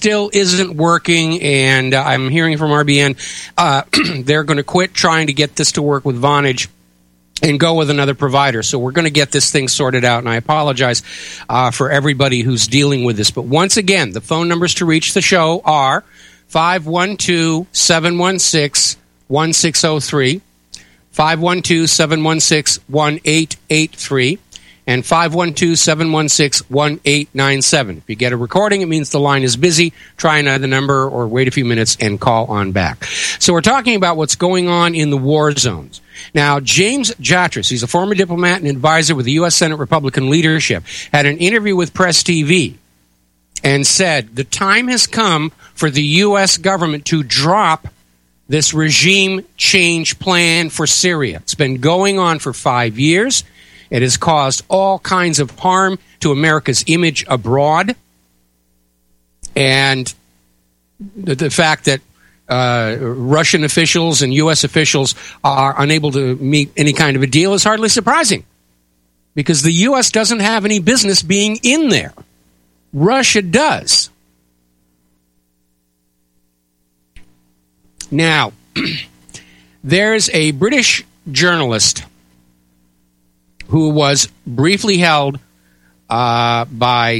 still isn't working, and I'm hearing from RBN they're going to quit trying to get this to work with Vonage and go with another provider. So we're going to get this thing sorted out, and I apologize for everybody who's dealing with this. But once again, the phone numbers to reach the show are 512-716-1603, 512-716-1883, and 512-716-1897. If you get a recording, it means the line is busy. Try another number or wait a few minutes and call on back. So we're talking about what's going on in the war zones. Now, James Jatras, he's a former diplomat and advisor with the U.S. Senate Republican leadership, had an interview with Press TV and said the time has come for the U.S. government to drop this regime change plan for Syria. It's been going on for 5 years. It has caused all kinds of harm to America's image abroad. And the fact that Russian officials and U.S. officials are unable to meet any kind of a deal is hardly surprising, because the U.S. doesn't have any business being in there. Russia does. Now, there's a British journalist who was briefly held by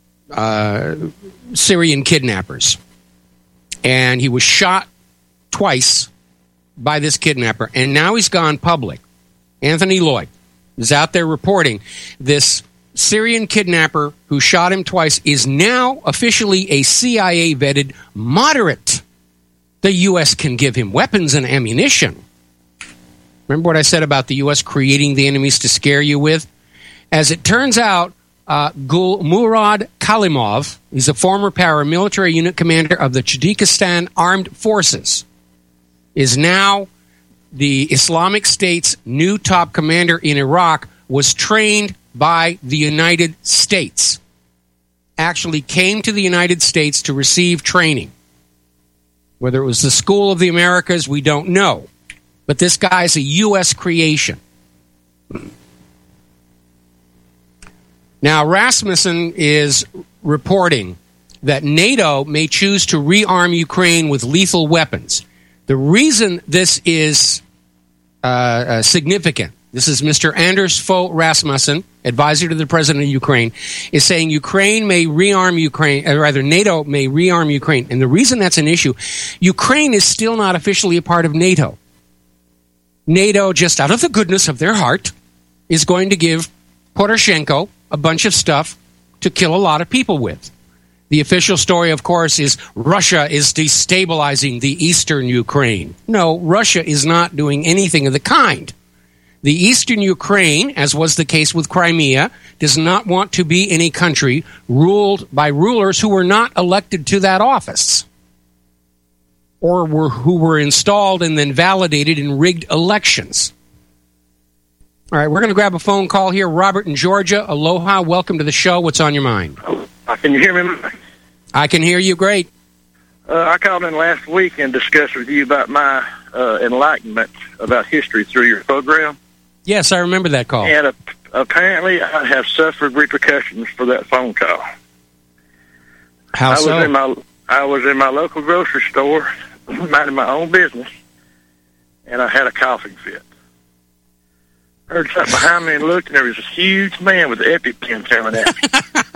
Syrian kidnappers. And he was shot twice by this kidnapper, and now he's gone public. Anthony Lloyd is out there reporting this Syrian kidnapper who shot him twice is now officially a CIA-vetted moderate. The U.S. can give him weapons and ammunition. Remember what I said about the U.S. creating the enemies to scare you with? As it turns out, Gulmurad Kalimov, he's a former paramilitary unit commander of the Tajikistan Armed Forces, is now the Islamic State's new top commander in Iraq, was trained by the United States. Actually came to the United States to receive training. Whether it was the School of the Americas, we don't know. But this guy's a U.S. creation. Now, Rasmussen is reporting that NATO may choose to rearm Ukraine with lethal weapons. The reason this is significant, this is Mr. Anders Fogh Rasmussen, advisor to the president of Ukraine, is saying Ukraine may rearm Ukraine, or rather NATO may rearm Ukraine. And the reason that's an issue, Ukraine is still not officially a part of NATO. NATO, just out of the goodness of their heart, is going to give Poroshenko a bunch of stuff to kill a lot of people with. The official story, of course, is Russia is destabilizing the eastern Ukraine. No, Russia is not doing anything of the kind. The eastern Ukraine, as was the case with Crimea, does not want to be any country ruled by rulers who were not elected to that office, or who were installed and then validated in rigged elections. All right, we're going to grab a phone call here. Robert in Georgia. Aloha. Welcome to the show. What's on your mind? Can you hear me? I can hear you great. I called in last week and discussed with you about my enlightenment about history through your program. Yes, I remember that call. And apparently I have suffered repercussions for that phone call. How so? I was in my local grocery store, minding my own business, and I had a coughing fit. Heard something behind me and looked, and there was this huge man with an EpiPen coming at me.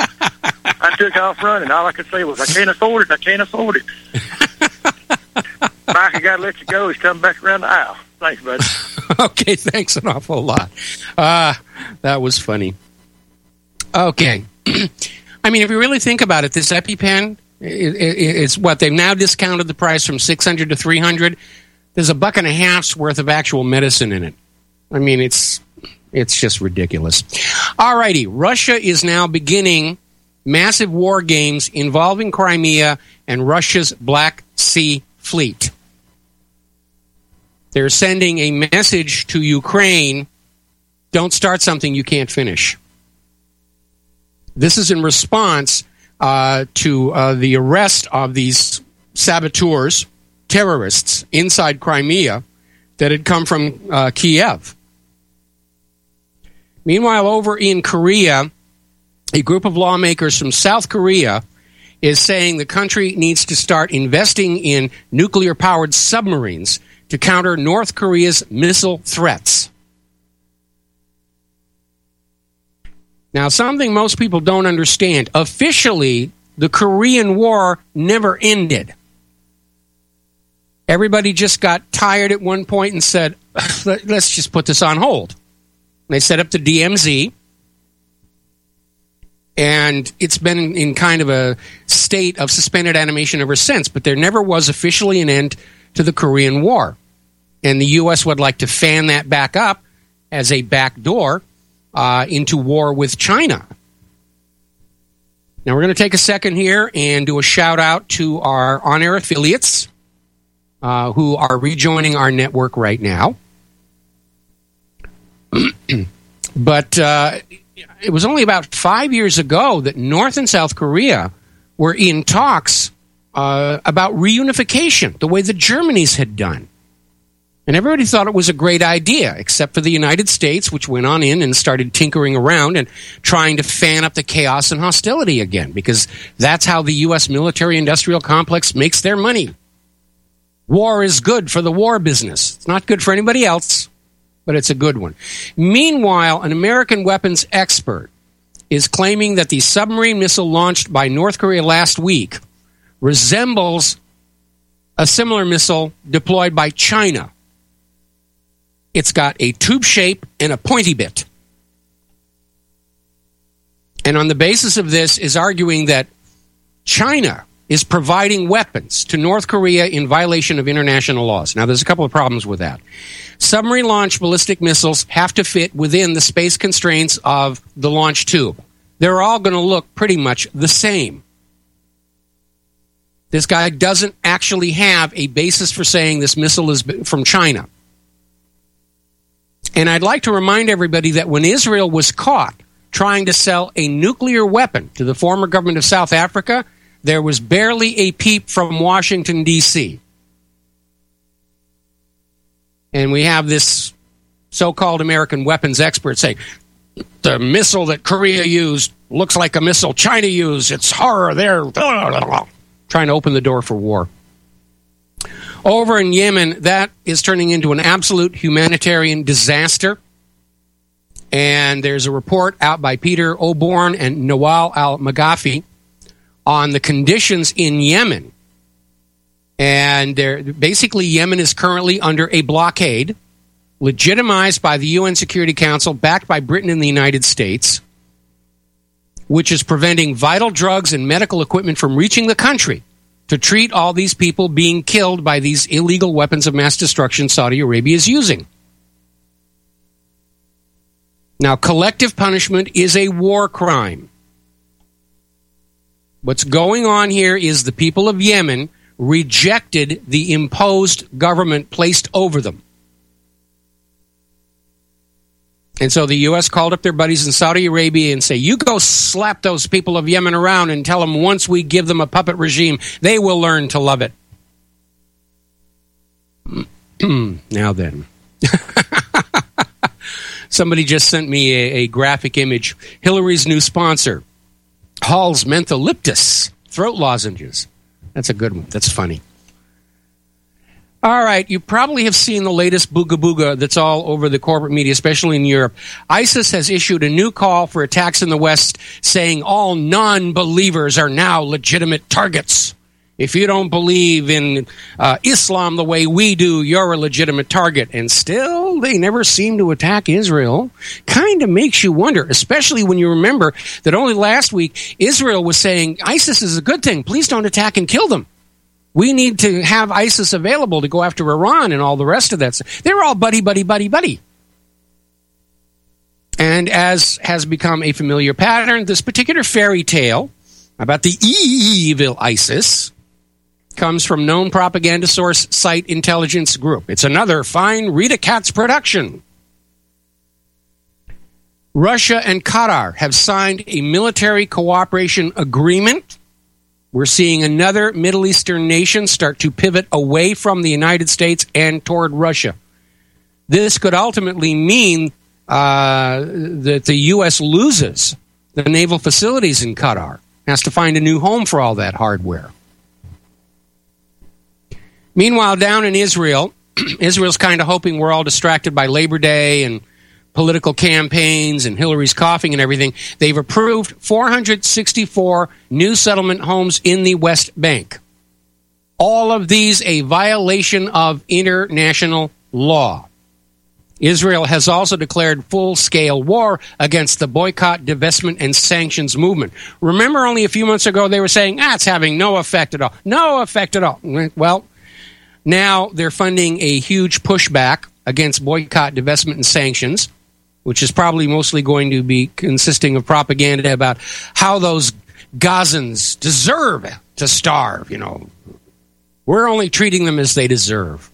I took off running. All I could say was, I can't afford it, I can't afford it. Mike, I got to let you go. He's coming back around the aisle. Thanks, buddy. Okay, thanks an awful lot. That was funny. Okay. I mean, if you really think about it, this EpiPen, it's what, they've now discounted the price from $600 to $300. There's $1.50 worth of actual medicine in it. I mean, it's just ridiculous. All righty, Russia is now beginning massive war games involving Crimea and Russia's Black Sea Fleet. They're sending a message to Ukraine, don't start something you can't finish. This is in response to the arrest of these saboteurs, terrorists, inside Crimea that had come from Kiev. Meanwhile, over in Korea, a group of lawmakers from South Korea is saying the country needs to start investing in nuclear-powered submarines to counter North Korea's missile threats. Now, something most people don't understand. Officially, the Korean War never ended. Everybody just got tired at one point and said, let's just put this on hold. They set up the DMZ, and it's been in kind of a state of suspended animation ever since, but there never was officially an end to the Korean War. And the U.S. would like to fan that back up as a backdoor into war with China. Now, we're going to take a second here and do a shout-out to our on-air affiliates who are rejoining our network right now. But it was only about 5 years ago that North and South Korea were in talks about reunification, the way the Germanies had done. And everybody thought it was a great idea, except for the United States, which went on in and started tinkering around and trying to fan up the chaos and hostility again, because that's how the U.S. military-industrial complex makes their money. War is good for the war business. It's not good for anybody else, but it's a good one. Meanwhile, an American weapons expert is claiming that the submarine missile launched by North Korea last week resembles a similar missile deployed by China. It's got a tube shape and a pointy bit. And on the basis of this is arguing that China is providing weapons to North Korea in violation of international laws. Now, there's a couple of problems with that. Submarine-launched ballistic missiles have to fit within the space constraints of the launch tube. They're all going to look pretty much the same. This guy doesn't actually have a basis for saying this missile is from China. And I'd like to remind everybody that when Israel was caught trying to sell a nuclear weapon to the former government of South Africa, there was barely a peep from Washington, D.C. And we have this so-called American weapons expert saying, the missile that Korea used looks like a missile China used. It's horror. They're trying to open the door for war. Over in Yemen, that is turning into an absolute humanitarian disaster. And there's a report out by Peter Oborn and Nawal al-Maghafi on the conditions in Yemen. And basically, Yemen is currently under a blockade, legitimized by the UN Security Council, backed by Britain and the United States, which is preventing vital drugs and medical equipment from reaching the country to treat all these people being killed by these illegal weapons of mass destruction Saudi Arabia is using. Now, collective punishment is a war crime. What's going on here is the people of Yemen rejected the imposed government placed over them. And so the U.S. called up their buddies in Saudi Arabia and say, you go slap those people of Yemen around and tell them once we give them a puppet regime, they will learn to love it. Now then. Somebody just sent me a graphic image. Hillary's new sponsor, Hall's Mentholyptus throat lozenges. That's a good one. That's funny. All right, you probably have seen the latest booga-booga that's all over the corporate media, especially in Europe. ISIS has issued a new call for attacks in the West, saying all non-believers are now legitimate targets. If you don't believe in Islam the way we do, you're a legitimate target. And still, they never seem to attack Israel. Kind of makes you wonder, especially when you remember that only last week, Israel was saying, ISIS is a good thing. Please don't attack and kill them. We need to have ISIS available to go after Iran and all the rest of that. They're all buddy, buddy, buddy, buddy. And as has become a familiar pattern, this particular fairy tale about the evil ISIS comes from known propaganda source Site Intelligence Group. It's another fine Rita Katz production. Russia and Qatar have signed a military cooperation agreement. We're seeing another Middle Eastern nation start to pivot away from the United States and toward Russia. This could ultimately mean that the U.S. loses the naval facilities in Qatar. has to find a new home for all that hardware. Meanwhile, down in Israel, Israel's kind of hoping we're all distracted by Labor Day and political campaigns and Hillary's coughing and everything. They've approved 464 new settlement homes in the West Bank. All of these a violation of international law. Israel has also declared full-scale war against the boycott, divestment, and sanctions movement. Remember only a few months ago they were saying, it's having no effect at all. No effect at all. Well, now they're funding a huge pushback against boycott, divestment, and sanctions, which is probably mostly going to be consisting of propaganda about how those Gazans deserve to starve, We're only treating them as they deserve.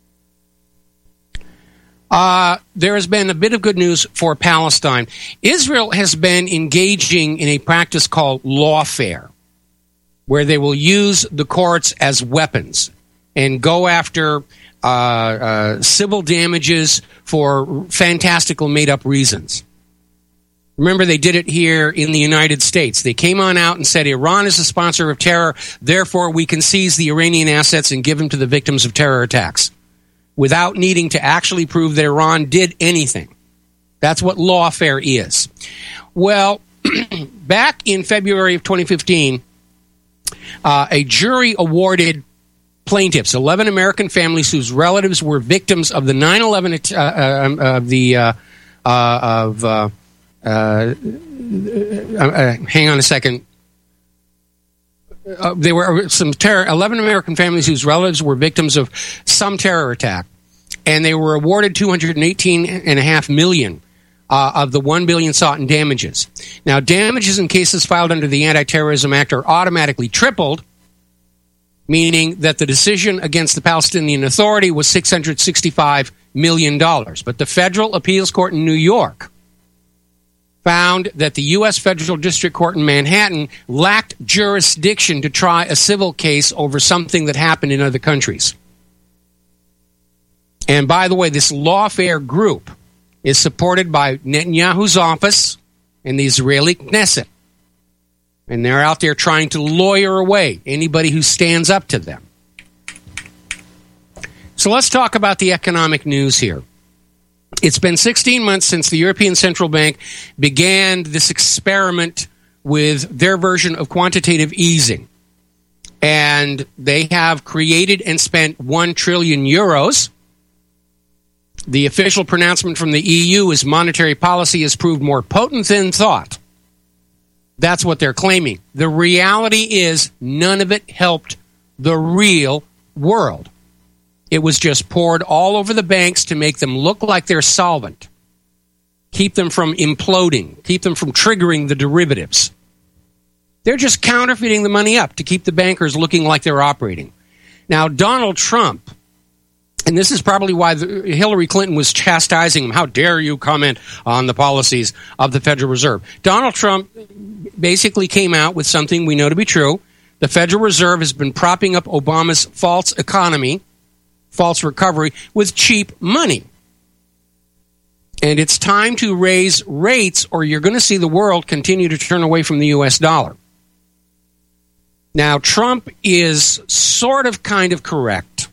There has been a bit of good news for Palestine. Israel has been engaging in a practice called lawfare, where they will use the courts as weapons and go after civil damages for fantastical made-up reasons. Remember, they did it here in the United States. They came on out and said, Iran is a sponsor of terror, therefore we can seize the Iranian assets and give them to the victims of terror attacks, without needing to actually prove that Iran did anything. That's what lawfare is. Well, back in February of 2015, a jury awarded plaintiffs, 11 American families whose relatives were victims of the 9/11 hang on a second. There were 11 American families whose relatives were victims of some terror attack, and they were awarded $218.5 million of the $1 billion sought in damages. Now, damages in cases filed under the Anti-Terrorism Act are automatically tripled, meaning that the decision against the Palestinian Authority was $665 million. But the Federal Appeals Court in New York found that the U.S. Federal District Court in Manhattan lacked jurisdiction to try a civil case over something that happened in other countries. And by the way, this lawfare group is supported by Netanyahu's office and the Israeli Knesset. And they're out there trying to lawyer away anybody who stands up to them. So let's talk about the economic news here. It's been 16 months since the European Central Bank began this experiment with their version of quantitative easing. And they have created and spent 1 trillion euros. The official pronouncement from the EU is monetary policy has proved more potent than thought. That's what they're claiming. The reality is none of it helped the real world. It was just poured all over the banks to make them look like they're solvent, keep them from imploding, keep them from triggering the derivatives. They're just counterfeiting the money up to keep the bankers looking like they're operating. Now, Donald Trump, and this is probably why Hillary Clinton was chastising him, how dare you comment on the policies of the Federal Reserve. Donald Trump basically came out with something we know to be true. The Federal Reserve has been propping up Obama's false economy, false recovery, with cheap money. And it's time to raise rates, or you're going to see the world continue to turn away from the U.S. dollar. Now, Trump is sort of kind of correct.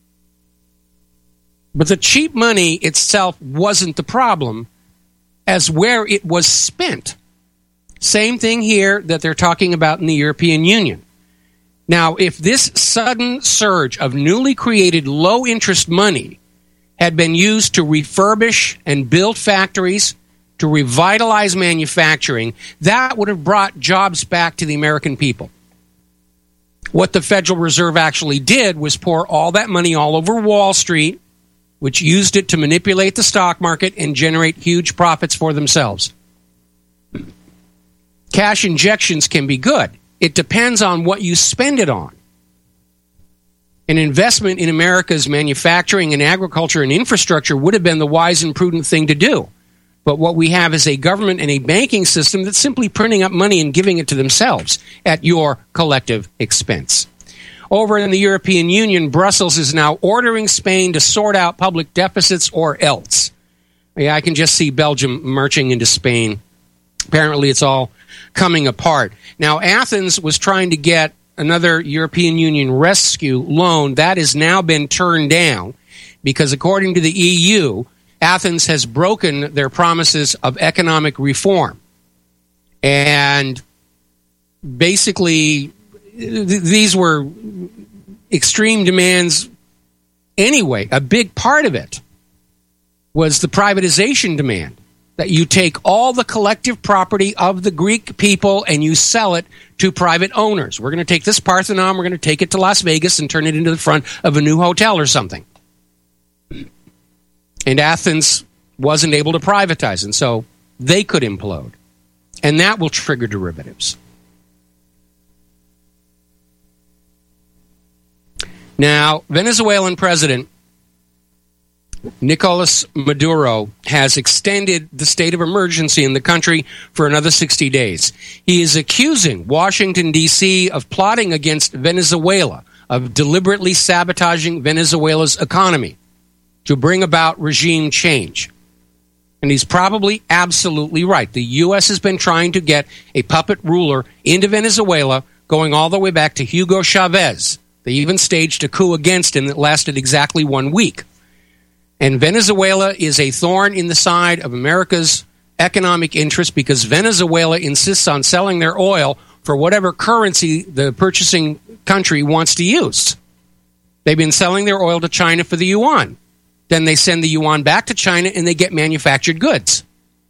But the cheap money itself wasn't the problem, as where it was spent. Same thing here that they're talking about in the European Union. Now, if this sudden surge of newly created low-interest money had been used to refurbish and build factories, to revitalize manufacturing, that would have brought jobs back to the American people. What the Federal Reserve actually did was pour all that money all over Wall Street, which used it to manipulate the stock market and generate huge profits for themselves. Cash injections can be good. It depends on what you spend it on. An investment in America's manufacturing and agriculture and infrastructure would have been the wise and prudent thing to do. But what we have is a government and a banking system that's simply printing up money and giving it to themselves at your collective expense. Over in the European Union, Brussels is now ordering Spain to sort out public deficits or else. Yeah, I can just see Belgium marching into Spain. Apparently it's all coming apart. Now, Athens was trying to get another European Union rescue loan. That has now been turned down because, according to the EU, Athens has broken their promises of economic reform. And basically, these were extreme demands anyway. A big part of it was the privatization demand, that you take all the collective property of the Greek people and you sell it to private owners. We're going to take this Parthenon, we're going to take it to Las Vegas and turn it into the front of a new hotel or something. And Athens wasn't able to privatize, and so they could implode. And that will trigger derivatives. Now, Venezuelan President Nicolas Maduro has extended the state of emergency in the country for another 60 days. He is accusing Washington, D.C. of plotting against Venezuela, of deliberately sabotaging Venezuela's economy to bring about regime change. And he's probably absolutely right. The U.S. has been trying to get a puppet ruler into Venezuela, going all the way back to Hugo Chavez. They even staged a coup against him that lasted exactly 1 week. And Venezuela is a thorn in the side of America's economic interest because Venezuela insists on selling their oil for whatever currency the purchasing country wants to use. They've been selling their oil to China for the yuan. Then they send the yuan back to China and they get manufactured goods.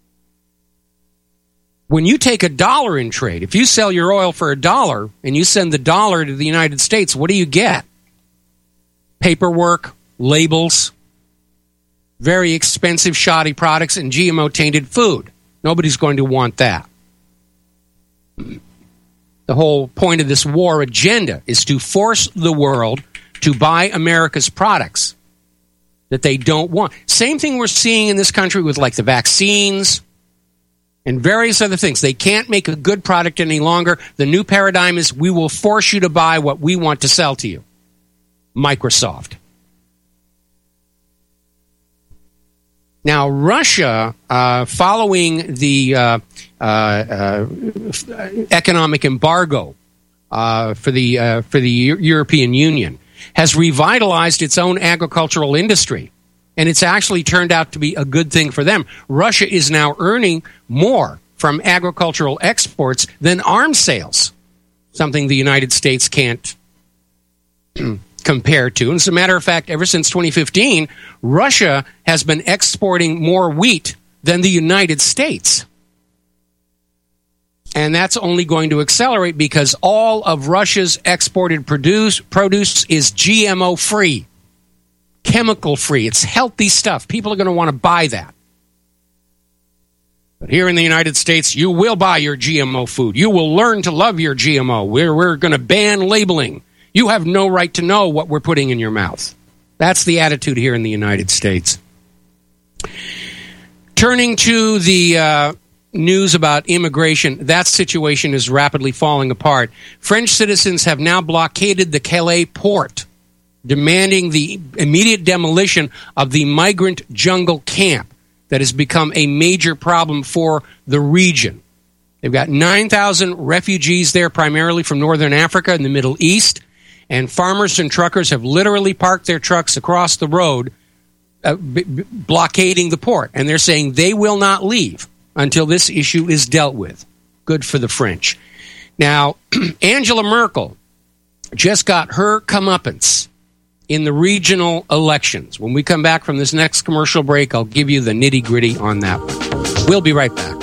When you take $1 in trade, if you sell your oil for $1 and you send the dollar to the United States, what do you get? Paperwork, labels, very expensive, shoddy products, and GMO-tainted food. Nobody's going to want that. The whole point of this war agenda is to force the world to buy America's products that they don't want. Same thing we're seeing in this country with like the vaccines and various other things. They can't make a good product any longer. The new paradigm is we will force you to buy what we want to sell to you. Microsoft. Now, Russia, following the economic embargo for the European Union, has revitalized its own agricultural industry. And it's actually turned out to be a good thing for them. Russia is now earning more from agricultural exports than arms sales, something the United States can't compare to. And as a matter of fact, ever since 2015, Russia has been exporting more wheat than the United States. And that's only going to accelerate because all of Russia's exported produce is GMO-free, chemical-free. It's healthy stuff. People are going to want to buy that. But here in the United States, you will buy your GMO food. You will learn to love your GMO. We're going to ban labeling. You have no right to know what we're putting in your mouth. That's the attitude here in the United States. Turning to the news about immigration, that situation is rapidly falling apart. French citizens have now blockaded the Calais port, demanding the immediate demolition of the migrant jungle camp that has become a major problem for the region. They've got 9,000 refugees there, primarily from northern Africa and the Middle East, and farmers and truckers have literally parked their trucks across the road, blockading the port, and they're saying they will not leave until this issue is dealt with. Good for the French. Now, Angela Merkel just got her comeuppance in the regional elections. When we come back from this next commercial break, I'll give you the nitty-gritty on that one. We'll be right back.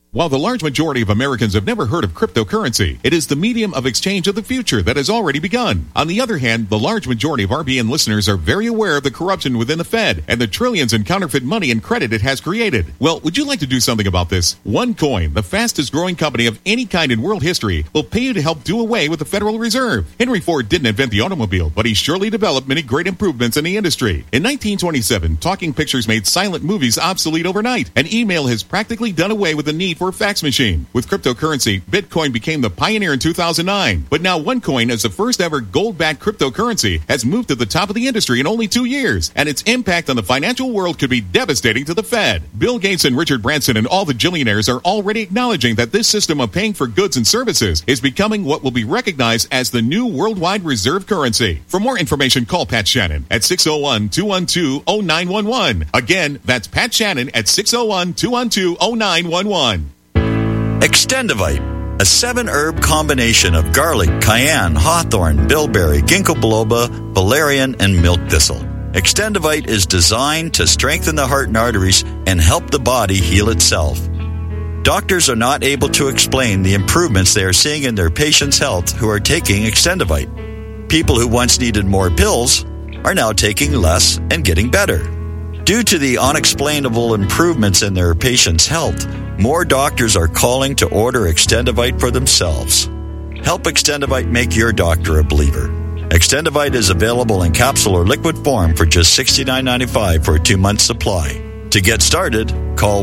While the large majority of Americans have never heard of cryptocurrency, it is the medium of exchange of the future that has already begun. On the other hand, the large majority of RBN listeners are very aware of the corruption within the Fed and the trillions in counterfeit money and credit it has created. Well, would you like to do something about this? OneCoin, the fastest growing company of any kind in world history, will pay you to help do away with the Federal Reserve. Henry Ford didn't invent the automobile, but he surely developed many great improvements in the industry. In 1927, talking pictures made silent movies obsolete overnight, and email has practically done away with the need for a fax machine. With cryptocurrency, Bitcoin became the pioneer in 2009. But now OneCoin, as the first ever gold-backed cryptocurrency, has moved to the top of the industry in only 2 years. And its impact on the financial world could be devastating to the Fed. Bill Gates and Richard Branson and all the billionaires are already acknowledging that this system of paying for goods and services is becoming what will be recognized as the new worldwide reserve currency. For more information, call Pat Shannon at 601-212-0911. Again, that's Pat Shannon at 601-212-0911. Extendivite, a 7-herb combination of garlic, cayenne, hawthorn, bilberry, ginkgo biloba, valerian, and milk thistle. Extendivite is designed to strengthen the heart and arteries and help the body heal itself. Doctors are not able to explain the improvements they are seeing in their patients' health who are taking Extendivite. People who once needed more pills are now taking less and getting better. Due to the unexplainable improvements in their patients' health, more doctors are calling to order Extendivite for themselves. Help Extendivite make your doctor a believer. Extendivite is available in capsule or liquid form for just $69.95 for a 2-month supply. To get started, call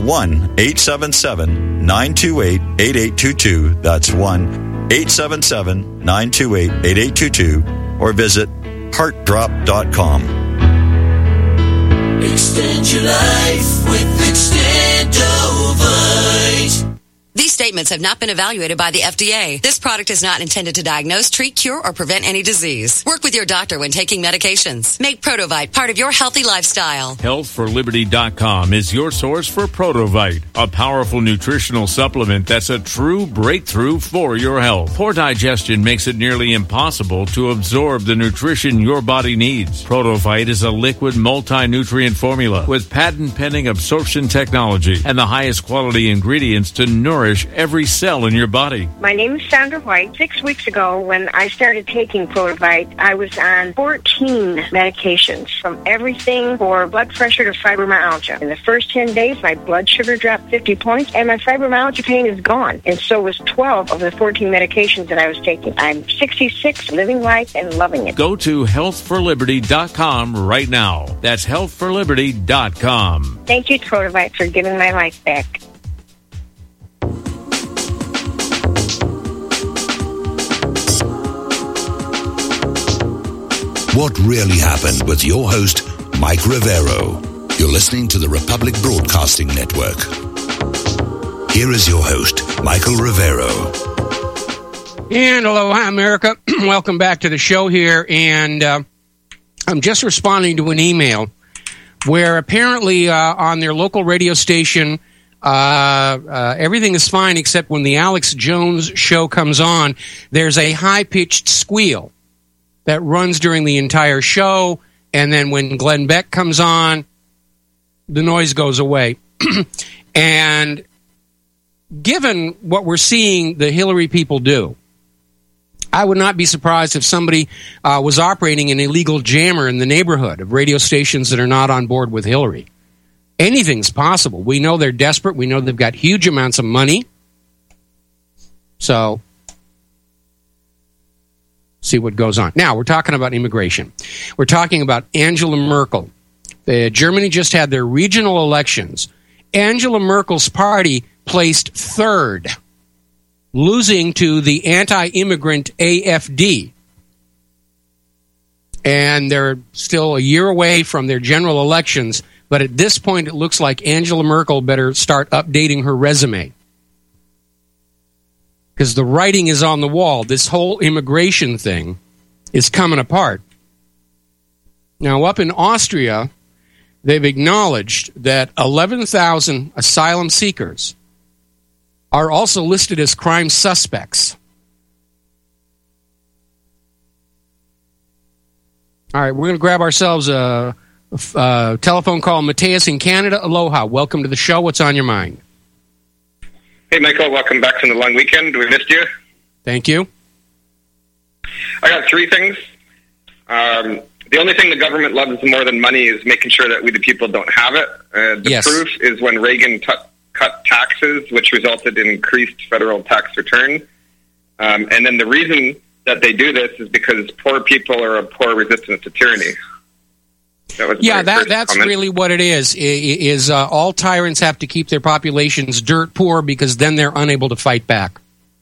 1-877-928-8822. That's 1-877-928-8822. Or visit heartdrop.com. Extend your life with Extendovite. These statements have not been evaluated by the FDA. This product is not intended to diagnose, treat, cure, or prevent any disease. Work with your doctor when taking medications. Make Protovite part of your healthy lifestyle. HealthForLiberty.com is your source for Protovite, a powerful nutritional supplement that's a true breakthrough for your health. Poor digestion makes it nearly impossible to absorb the nutrition your body needs. Protovite is a liquid multi-nutrient formula with patent-pending absorption technology and the highest quality ingredients to nourish every cell in your body. My name is Sandra White. 6 weeks ago, when I started taking Protovite, I was on 14 medications, from everything for blood pressure to fibromyalgia. In the first 10 days, my blood sugar dropped 50 points, and my fibromyalgia pain is gone. And so was 12 of the 14 medications that I was taking. I'm 66, living life and loving it. Go to HealthForLiberty.com right now. That's HealthForLiberty.com. Thank you, Protovite, for giving my life back. What really happened with your host, Mike Rivero. You're listening to the Republic Broadcasting Network. Here is your host, Michael Rivero. And aloha, America. Welcome back to the show here. And I'm just responding to an email where apparently on their local radio station, everything is fine except when the Alex Jones show comes on, there's a high-pitched squeal that runs during the entire show, and then when Glenn Beck comes on, the noise goes away. And given what we're seeing the Hillary people do, I would not be surprised if somebody was operating an illegal jammer in the neighborhood of radio stations that are not on board with Hillary. Anything's possible. We know they're desperate. We know they've got huge amounts of money. So see what goes on. Now, we're talking about immigration. We're talking about Angela Merkel. Germany just had their regional elections. Angela Merkel's party placed third, losing to the anti-immigrant AfD. And they're still a year away from their general elections, but at this point it looks like Angela Merkel better start updating her resume. Because the writing is on the wall. This whole immigration thing is coming apart. Now, up in Austria, they've acknowledged that 11,000 asylum seekers are also listed as crime suspects. All right, we're going to grab ourselves a telephone call. Mateus in Canada, aloha. Welcome to the show. What's on your mind? Hey, Michael, welcome back from the long weekend. We missed you. Thank you. I got three things. The only thing the government loves more than money is making sure that we, the people, don't have it. The proof is when Reagan cut taxes, which resulted in increased federal tax return. And then the reason that they do this is because poor people are a poor resistance to tyranny. That's really what it is. All tyrants have to keep their populations dirt poor because then they're unable to fight back.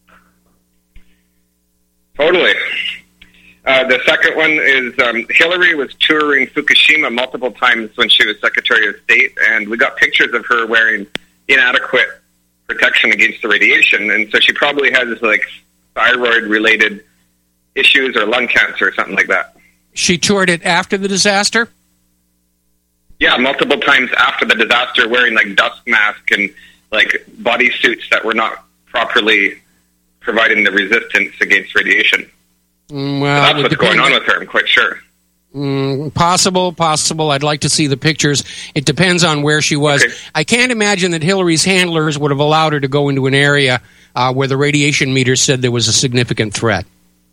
Totally. The second one is Hillary was touring Fukushima multiple times when she was Secretary of State, and we got pictures of her wearing inadequate protection against the radiation, and so she probably has like thyroid-related issues or lung cancer or something like that. She toured it after the disaster? Yeah, multiple times after the disaster, wearing like dust mask and like body suits that were not properly providing the resistance against radiation. Well, so that's what's going on with her, I'm quite sure. Possible. I'd like to see the pictures. It depends on where she was. Okay. I can't imagine that Hillary's handlers would have allowed her to go into an area where the radiation meter said there was a significant threat.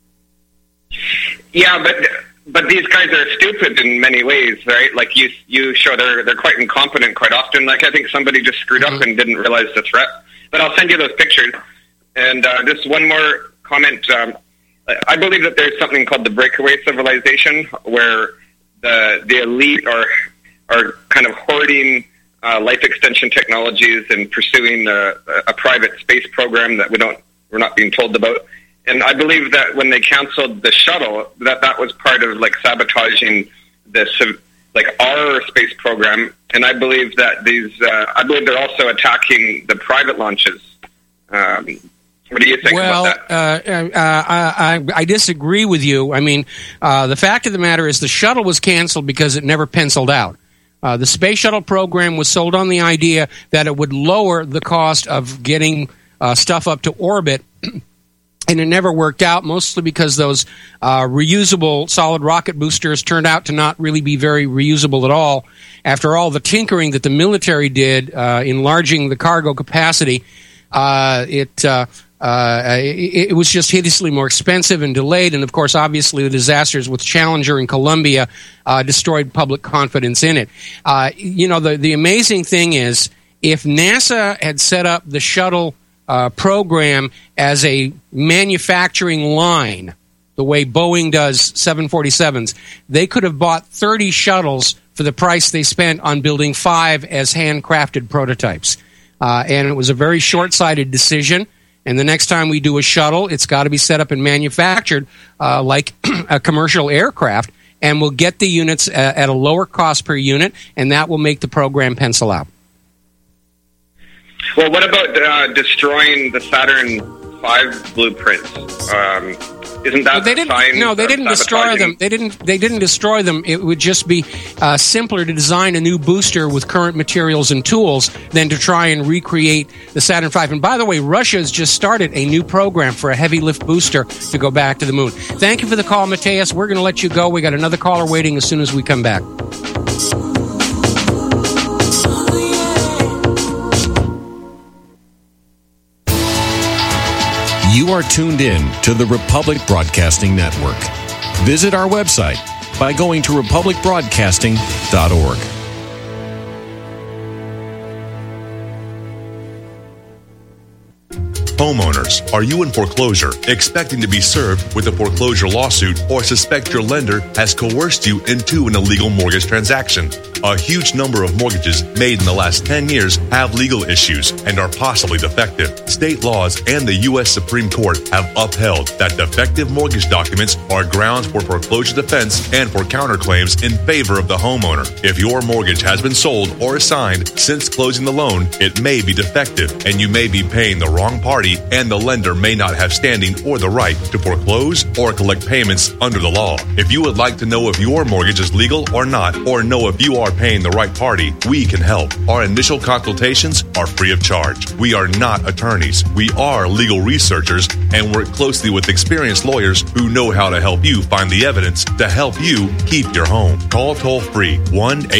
Yeah, but these guys are stupid in many ways, right? Like you show they're quite incompetent quite often. Like I think somebody just screwed up and didn't realize the threat. But I'll send you those pictures. And just one more comment. I believe that there's something called the breakaway civilization, where the elite are kind of hoarding life extension technologies and pursuing a private space program that we're not being told about. And I believe that when they canceled the shuttle, that was part of like sabotaging our space program. And I believe that they're also attacking the private launches. What do you think about that? I disagree with you. I mean, the fact of the matter is the shuttle was canceled because it never penciled out. The space shuttle program was sold on the idea that it would lower the cost of getting stuff up to orbit, and it never worked out, mostly because those reusable solid rocket boosters turned out to not really be very reusable at all. After all the tinkering that the military did, enlarging the cargo capacity, it was just hideously more expensive and delayed, and of course, obviously, the disasters with Challenger and Columbia destroyed public confidence in it. The amazing thing is, if NASA had set up the shuttle program as a manufacturing line, the way Boeing does 747s, they could have bought 30 shuttles for the price they spent on building 5 as handcrafted prototypes. And it was a very short-sighted decision. And the next time we do a shuttle, it's got to be set up and manufactured like a commercial aircraft, and we'll get the units at a lower cost per unit, and that will make the program pencil out. Well, what about destroying the Saturn V blueprints? Isn't that they didn't destroy them. They didn't destroy them. It would just be simpler to design a new booster with current materials and tools than to try and recreate the Saturn V. And by the way, Russia has just started a new program for a heavy lift booster to go back to the moon. Thank you for the call, Mateus. We're going to let you go. We got another caller waiting as soon as we come back. You are tuned in to the Republic Broadcasting Network. Visit our website by going to republicbroadcasting.org. Homeowners, are you in foreclosure, expecting to be served with a foreclosure lawsuit, or suspect your lender has coerced you into an illegal mortgage transaction? A huge number of mortgages made in the last 10 years have legal issues and are possibly defective. State laws and the U.S. Supreme Court have upheld that defective mortgage documents are grounds for foreclosure defense and for counterclaims in favor of the homeowner. If your mortgage has been sold or assigned since closing the loan, it may be defective, and you may be paying the wrong party, and the lender may not have standing or the right to foreclose or collect payments under the law. If you would like to know if your mortgage is legal or not, or know if you are paying the right party, we can help. Our initial consultations are free of charge. We are not attorneys. We are legal researchers and work closely with experienced lawyers who know how to help you find the evidence to help you keep your home. Call toll-free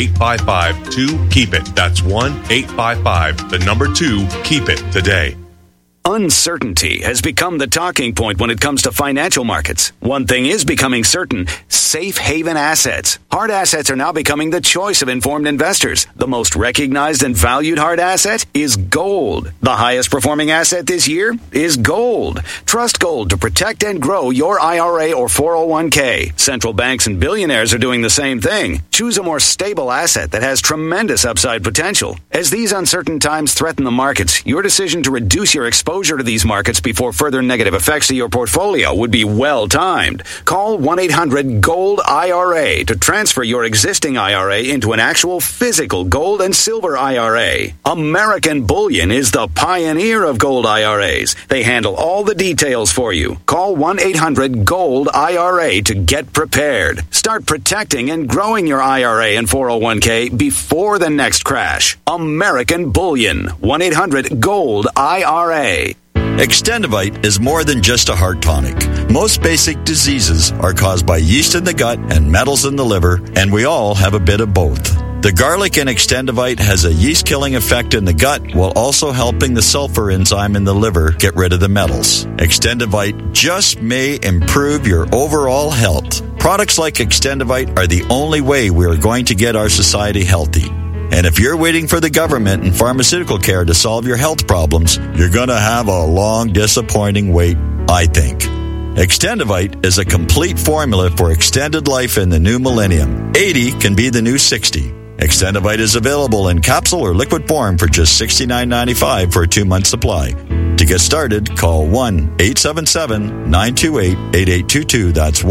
1-855-2-KEEP-IT. That's 1-855-2-KEEP-IT today. Uncertainty has become the talking point when it comes to financial markets. One thing is becoming certain: safe haven assets. Hard assets are now becoming the choice of informed investors. The most recognized and valued hard asset is gold. The highest performing asset this year is gold. Trust gold to protect and grow your IRA or 401k. Central banks and billionaires are doing the same thing. Choose a more stable asset that has tremendous upside potential. As these uncertain times threaten the markets, your decision to reduce your exposure to these markets before further negative effects to your portfolio would be well timed. Call 1-800-GOLD-IRA to transfer your existing IRA into an actual physical gold and silver IRA. American Bullion is the pioneer of gold IRAs. They handle all the details for you. Call 1-800-GOLD-IRA to get prepared. Start protecting and growing your IRA and 401k before the next crash. American Bullion. 1-800-GOLD-IRA. Extendivite is more than just a heart tonic. Most basic diseases are caused by yeast in the gut and metals in the liver, and we all have a bit of both. The garlic in Extendivite has a yeast-killing effect in the gut while also helping the sulfur enzyme in the liver get rid of the metals. Extendivite just may improve your overall health. Products like Extendivite are the only way we are going to get our society healthy. And if you're waiting for the government and pharmaceutical care to solve your health problems, you're going to have a long, disappointing wait, I think. Extendivite is a complete formula for extended life in the new millennium. 80 can be the new 60. Extendivite is available in capsule or liquid form for just $69.95 for a 2-month supply. To get started, call 1-877-928-8822. That's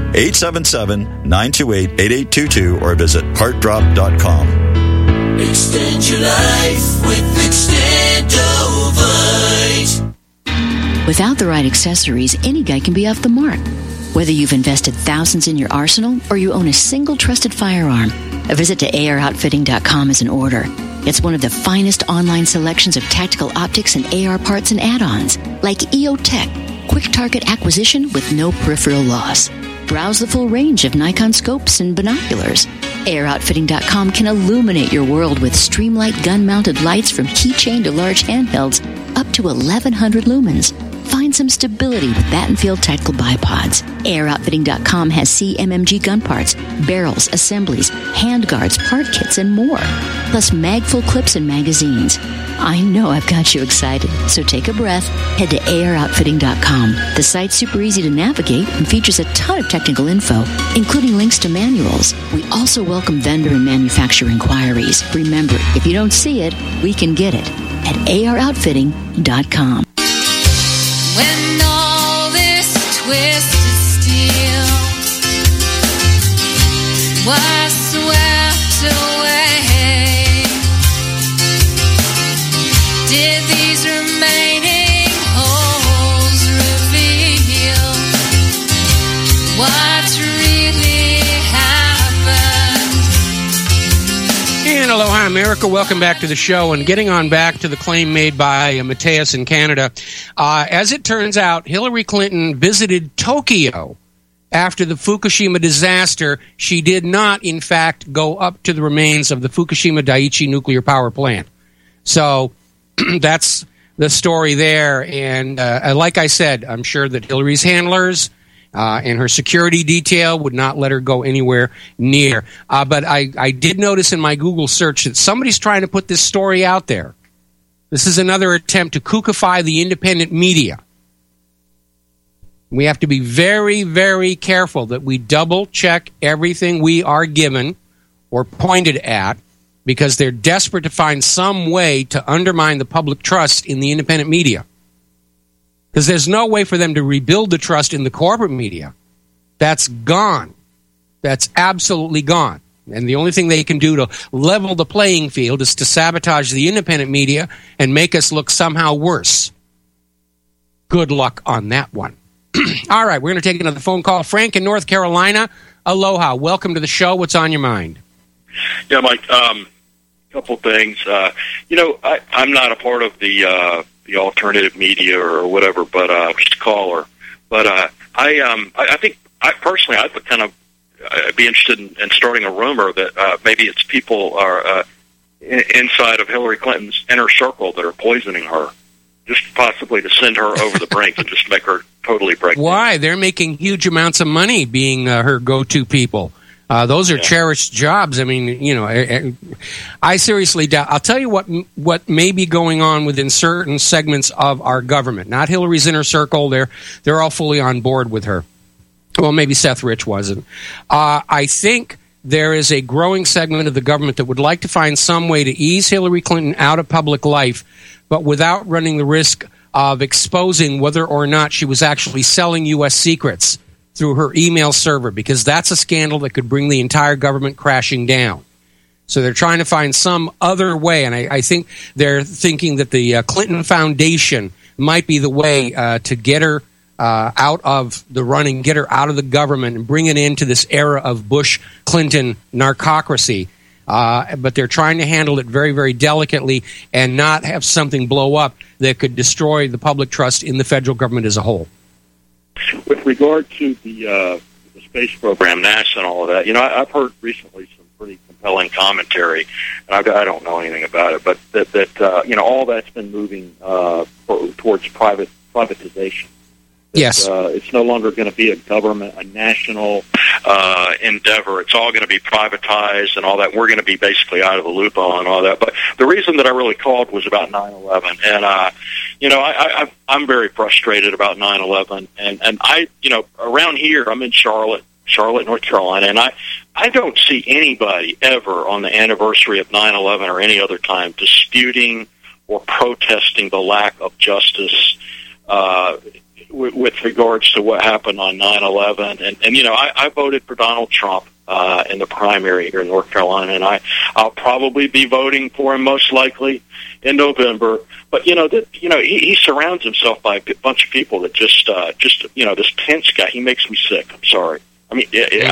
1-877-928-8822 or visit heartdrop.com. Extend your life with Extendovite. Without the right accessories, any guy can be off the mark. Whether you've invested thousands in your arsenal or you own a single trusted firearm, a visit to AROutfitting.com is in order. It's one of the finest online selections of tactical optics and AR parts and add-ons, like EOTech, quick target acquisition with no peripheral loss. Browse the full range of Nikon scopes and binoculars. AROutfitting.com can illuminate your world with Streamlight gun-mounted lights from keychain to large handhelds up to 1,100 lumens. Find some stability with Battenfield tactical bipods. AROutfitting.com has CMMG gun parts, barrels, assemblies, handguards, part kits, and more. Plus mag-full clips and magazines. I know I've got you excited, so take a breath. Head to AROutfitting.com. The site's super easy to navigate and features a ton of technical info, including links to manuals. We also welcome vendor and manufacturer inquiries. Remember, if you don't see it, we can get it at AROutfitting.com. When all this twisted steel was swept away, did these remaining holes reveal what really happened? And aloha, America. Welcome back to the show. And getting on back to the claim made by Mateus in Canada. As it turns out, Hillary Clinton visited Tokyo after the Fukushima disaster. She did not, in fact, go up to the remains of the Fukushima Daiichi nuclear power plant. So that's the story there. And like I said, I'm sure that Hillary's handlers and her security detail would not let her go anywhere near. But I did notice in my Google search that somebody's trying to put this story out there. This is another attempt to kookify the independent media. We have to be very, very careful that we double-check everything we are given or pointed at, because they're desperate to find some way to undermine the public trust in the independent media. Because there's no way for them to rebuild the trust in the corporate media. That's gone. That's absolutely gone. And the only thing they can do to level the playing field is to sabotage the independent media and make us look somehow worse. Good luck on that one. All right, we're going to take another phone call. Frank in North Carolina. Aloha. Welcome to the show. What's on your mind? Yeah, Mike, couple things. I'm not a part of the alternative media or whatever, but just a caller. But I think personally I would kind of be interested in starting a rumor that maybe it's people are inside of Hillary Clinton's inner circle that are poisoning her. just possibly to send her over the brink and just make her totally break. Why? They're making huge amounts of money being her go-to people. Those are cherished jobs. I mean, you know, I seriously doubt. I'll tell you what may be going on within certain segments of our government. Not Hillary's inner circle. They're all fully on board with her. Well, maybe Seth Rich wasn't. I think there is a growing segment of the government that would like to find some way to ease Hillary Clinton out of public life, but without running the risk of exposing whether or not she was actually selling U.S. secrets through her email server, because that's a scandal that could bring the entire government crashing down. So they're trying to find some other way, and I think they're thinking that the Clinton Foundation might be the way to get her out of the running, get her out of the government, and bring it into this era of Bush-Clinton narcocracy. But they're trying to handle it very, very delicately and not have something blow up that could destroy the public trust in the federal government as a whole. With regard to the space program, NASA, and all of that, you know, I've heard recently some pretty compelling commentary, and I don't know anything about it, but that you know, all that's been moving towards privatization. Yes. It's no longer going to be a national endeavor. It's all going to be privatized and all that. We're going to be basically out of the loop on all that. But the reason that I really called was about 9/11. And, you know, I'm very frustrated about 9/11. And I, you know, around here, I'm in Charlotte, North Carolina, and I don't see anybody ever on the anniversary of 9/11 or any other time disputing or protesting the lack of justice with regards to what happened on 9/11. And you know, I voted for Donald Trump in the primary here in North Carolina, and I'll probably be voting for him most likely in November. But, you know, he surrounds himself by a bunch of people that just you know, this Pence guy, he makes me sick. I'm sorry. I mean,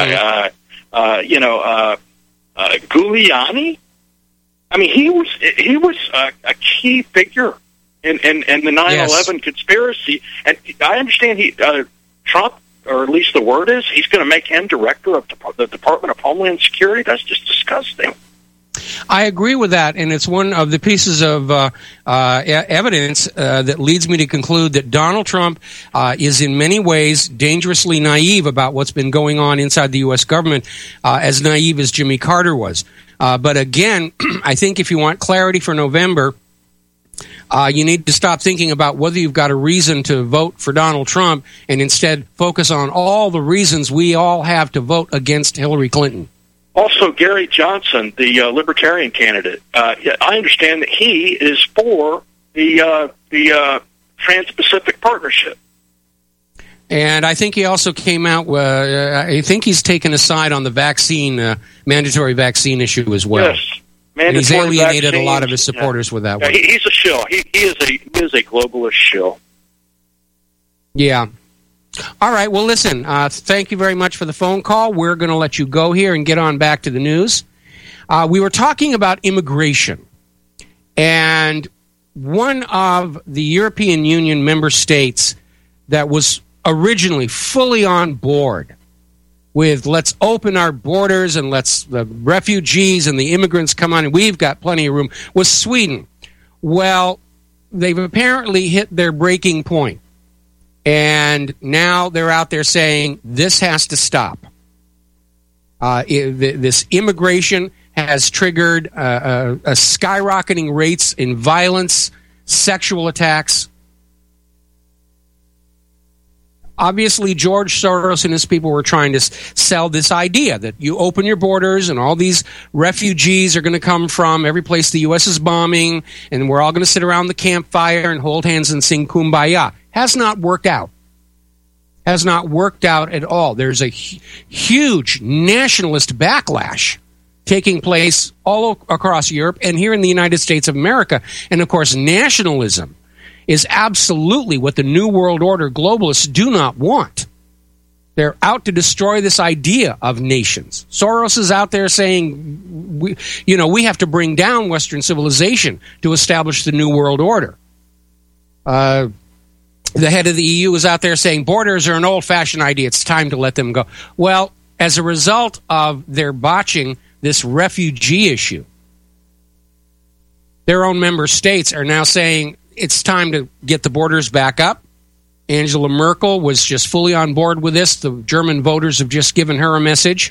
you know, Giuliani, I mean, he was a key figure in the 9/11 conspiracy, and I understand Trump, or at least the word is, he's going to make him director of the Department of Homeland Security. That's just disgusting. I agree with that, and it's one of the pieces of evidence that leads me to conclude that Donald Trump is in many ways dangerously naive about what's been going on inside the U.S. government, as naive as Jimmy Carter was. But again, I think if you want clarity for November, you need to stop thinking about whether you've got a reason to vote for Donald Trump and instead focus on all the reasons we all have to vote against Hillary Clinton. Also, Gary Johnson, the Libertarian candidate, I understand that he is for the Trans-Pacific Partnership. And I think he also came out, I think he's taken a side on the vaccine, mandatory vaccine issue as well. Yes. And he's alienated a lot of his supporters with that one. He's a shill. He is a globalist shill. Yeah. All right. Well, listen, thank you very much for the phone call. We're going to let you go here and get on back to the news. We were talking about immigration. And one of the European Union member states that was originally fully on board with let's open our borders and let's the refugees and the immigrants come on and we've got plenty of room was Sweden. Well, they've apparently hit their breaking point. And now they're out there saying this has to stop. This immigration has triggered a skyrocketing rates in violence, sexual attacks. Obviously, George Soros and his people were trying to sell this idea that you open your borders and all these refugees are going to come from every place the U.S. is bombing, and we're all going to sit around the campfire and hold hands and sing Kumbaya. Has not worked out. Has not worked out at all. There's a huge nationalist backlash taking place all across Europe and here in the United States of America. And, of course, nationalism is absolutely what the New World Order globalists do not want. They're out to destroy this idea of nations. Soros is out there saying, we have to bring down Western civilization to establish the New World Order. The head of the EU is out there saying borders are an old-fashioned idea. It's time to let them go. Well, as a result of their botching this refugee issue, their own member states are now saying it's time to get the borders back up. Angela Merkel was just fully on board with this. The German voters have just given her a message.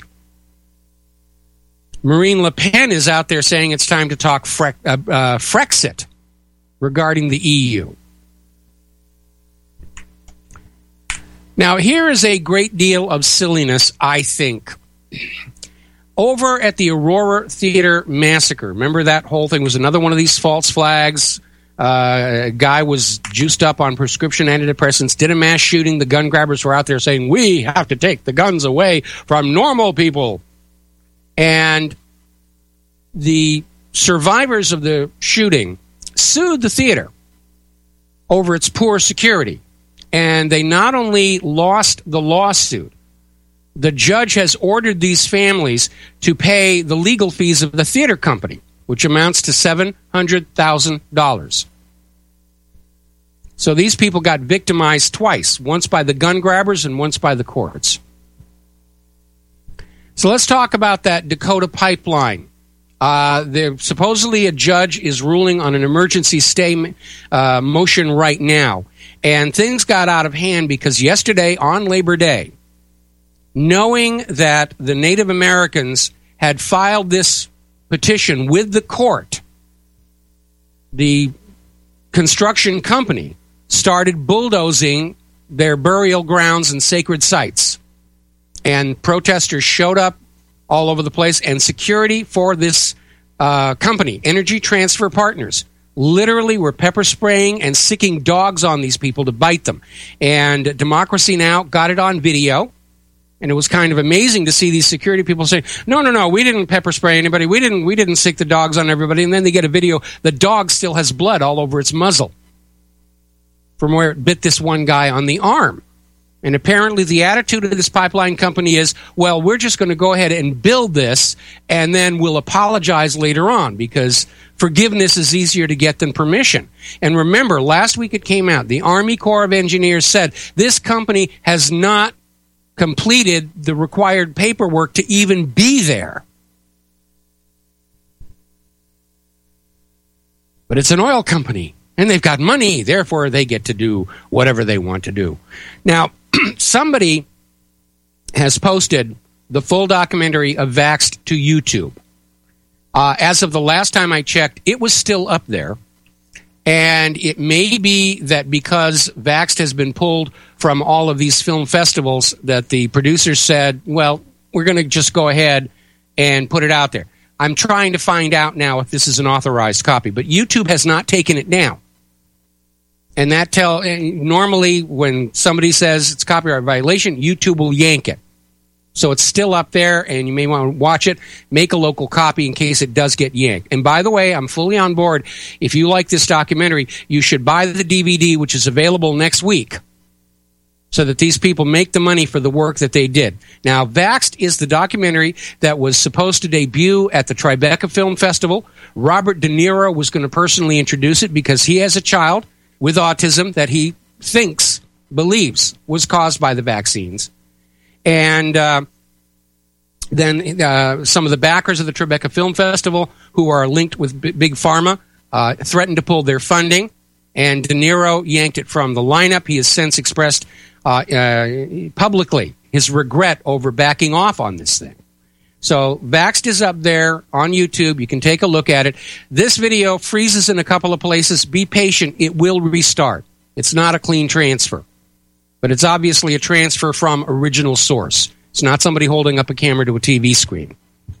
Marine Le Pen is out there saying it's time to talk Frexit regarding the EU. Now, here is a great deal of silliness, I think. Over at the Aurora Theater massacre, remember that whole thing was another one of these false flags? A guy was juiced up on prescription antidepressants, did a mass shooting. The gun grabbers were out there saying, we have to take the guns away from normal people. And the survivors of the shooting sued the theater over its poor security. And they not only lost the lawsuit, the judge has ordered these families to pay the legal fees of the theater company, which amounts to $700,000. So these people got victimized twice, once by the gun grabbers and once by the courts. So let's talk about that Dakota pipeline. Supposedly a judge is ruling on an emergency stay motion right now. And things got out of hand because yesterday on Labor Day, knowing that the Native Americans had filed this petition with the court, the construction company started bulldozing their burial grounds and sacred sites. And protesters showed up all over the place, and security for this company, Energy Transfer Partners, literally were pepper spraying and sicking dogs on these people to bite them. And Democracy Now! Got it on video. And it was kind of amazing to see these security people say, no, we didn't pepper spray anybody. We didn't sick the dogs on everybody. And then they get a video. The dog still has blood all over its muzzle from where it bit this one guy on the arm. And apparently the attitude of this pipeline company is, well, we're just going to go ahead and build this, and then we'll apologize later on because forgiveness is easier to get than permission. And remember, last week it came out, the Army Corps of Engineers said this company has not completed the required paperwork to even be there. But it's an oil company, and they've got money, therefore they get to do whatever they want to do. Now, somebody has posted the full documentary of Vaxxed to YouTube. As of the last time I checked, it was still up there. And it may be that because Vaxxed has been pulled from all of these film festivals that the producers said, well, we're going to just go ahead and put it out there. I'm trying to find out now if this is an authorized copy, but YouTube has not taken it down. And that normally when somebody says it's copyright violation, YouTube will yank it. So it's still up there, and you may want to watch it. Make a local copy in case it does get yanked. And by the way, I'm fully on board. If you like this documentary, you should buy the DVD, which is available next week, so that these people make the money for the work that they did. Now, Vaxxed is the documentary that was supposed to debut at the Tribeca Film Festival. Robert De Niro was going to personally introduce it because he has a child with autism that he believes was caused by the vaccines. And then some of the backers of the Tribeca Film Festival, who are linked with Big Pharma, threatened to pull their funding, and De Niro yanked it from the lineup. He has since expressed publicly his regret over backing off on this thing. So Vaxxed is up there on YouTube. You can take a look at it. This video freezes in a couple of places. Be patient. It will restart. It's not a clean transfer. But it's obviously a transfer from original source. It's not somebody holding up a camera to a TV screen.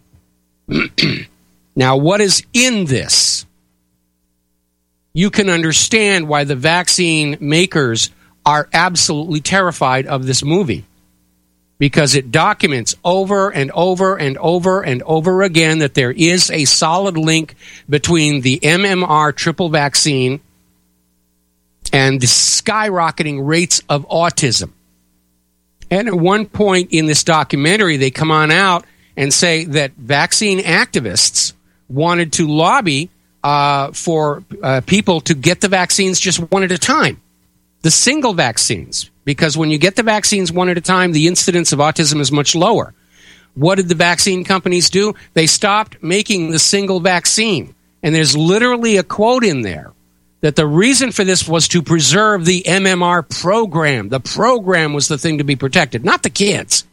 Now, what is in this? You can understand why the vaccine makers are absolutely terrified of this movie. Because it documents over and over and over and over again that there is a solid link between the MMR triple vaccine and the skyrocketing rates of autism. And at one point in this documentary, they come on out and say that vaccine activists wanted to lobby for people to get the vaccines just one at a time. The single vaccines, because when you get the vaccines one at a time, the incidence of autism is much lower. What did the vaccine companies do? They stopped making the single vaccine. And there's literally a quote in there that the reason for this was to preserve the MMR program. The program was the thing to be protected, not the kids.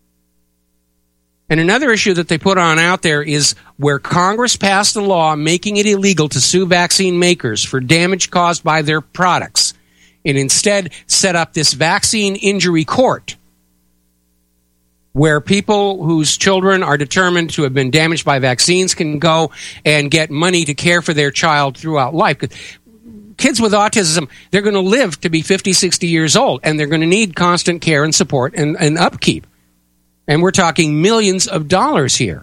And another issue that they put on out there is where Congress passed a law making it illegal to sue vaccine makers for damage caused by their products, and instead set up this vaccine injury court where people whose children are determined to have been damaged by vaccines can go and get money to care for their child throughout life. Kids with autism, they're going to live to be 50, 60 years old, and they're going to need constant care and support and upkeep. And we're talking millions of dollars here,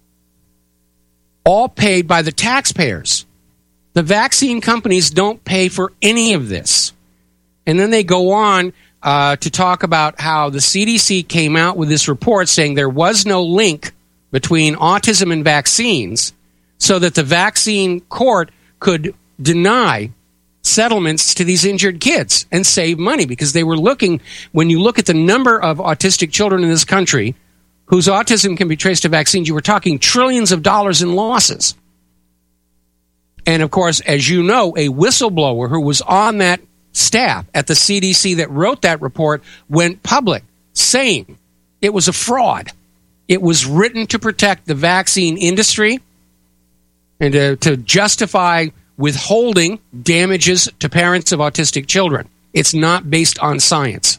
all paid by the taxpayers. The vaccine companies don't pay for any of this. And then they go on to talk about how the CDC came out with this report saying there was no link between autism and vaccines, so that the vaccine court could deny settlements to these injured kids and save money, because they were looking, when you look at the number of autistic children in this country whose autism can be traced to vaccines, you were talking trillions of dollars in losses. And of course, as you know, a whistleblower who was on that staff at the CDC that wrote that report went public saying it was a fraud. It was written to protect the vaccine industry and to justify withholding damages to parents of autistic children. It's not based on science.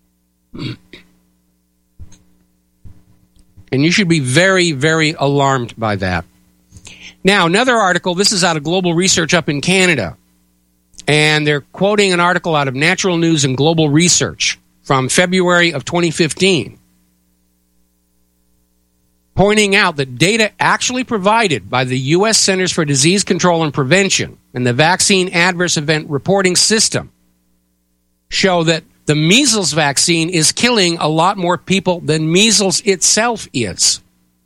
And you should be very, very alarmed by that. Now, another article, this is out of Global Research up in Canada. And they're quoting an article out of Natural News and Global Research from February of 2015, pointing out that data actually provided by the U.S. Centers for Disease Control and Prevention and the Vaccine Adverse Event Reporting System show that the measles vaccine is killing a lot more people than measles itself is.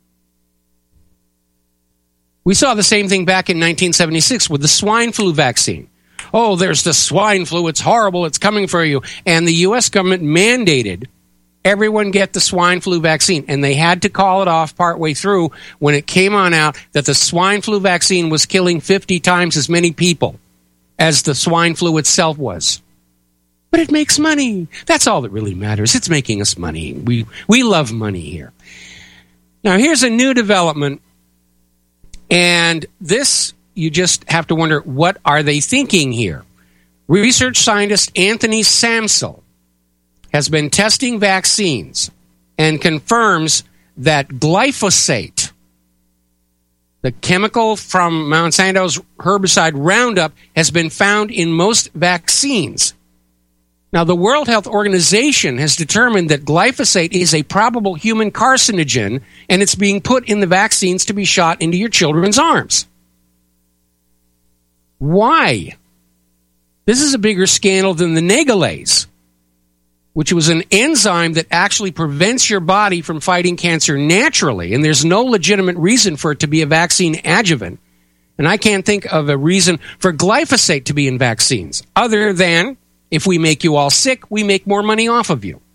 We saw the same thing back in 1976 with the swine flu vaccine. Oh, there's the swine flu. It's horrible. It's coming for you. And the U.S. government mandated everyone get the swine flu vaccine. And they had to call it off partway through when it came on out that the swine flu vaccine was killing 50 times as many people as the swine flu itself was. But it makes money. That's all that really matters. It's making us money. We love money here. Now, here's a new development. And this, you just have to wonder, what are they thinking here? Research scientist Anthony Samsel has been testing vaccines and confirms that glyphosate, the chemical from Monsanto's herbicide Roundup, has been found in most vaccines. Now, the World Health Organization has determined that glyphosate is a probable human carcinogen, and it's being put in the vaccines to be shot into your children's arms. Why? This is a bigger scandal than the Nagalase, which was an enzyme that actually prevents your body from fighting cancer naturally, and there's no legitimate reason for it to be a vaccine adjuvant. And I can't think of a reason for glyphosate to be in vaccines, other than if we make you all sick, we make more money off of you.